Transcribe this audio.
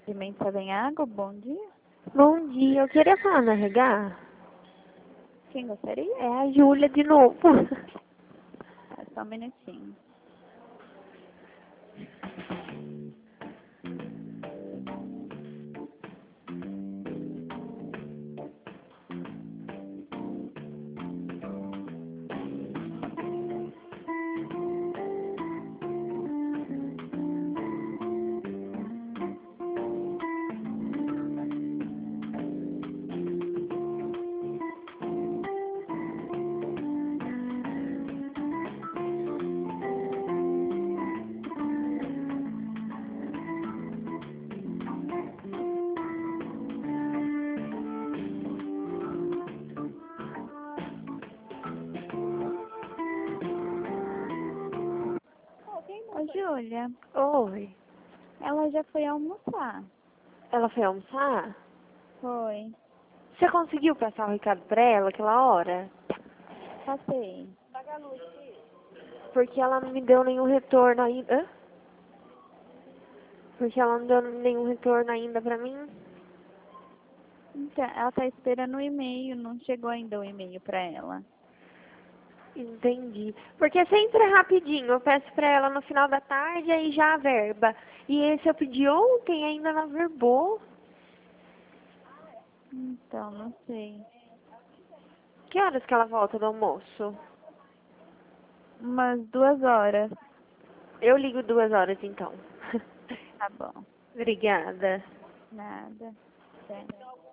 Pimenta vem água, bom dia. Bom dia, eu queria falar na RH. Quem gostaria? É a Júlia de novo. É só um minutinho. Ô, Júlia, Oi. ela já foi almoçar. Ela foi almoçar? Foi. Você conseguiu passar o recado pra ela aquela hora? Passei. Porque ela não me deu nenhum retorno ainda. Hã? Porque ela não deu nenhum retorno ainda pra mim. Então, ela tá esperando o e-mail, não chegou ainda o e-mail pra ela. Entendi. Porque sempre é rapidinho. Eu peço pra ela no final da tarde, aí já a verba. E esse eu pedi ontem, ainda não verbou. Então, não sei. Que horas que ela volta do almoço? Umas 2 horas. Eu ligo 2 horas então. Tá bom. Obrigada. Nada. Até.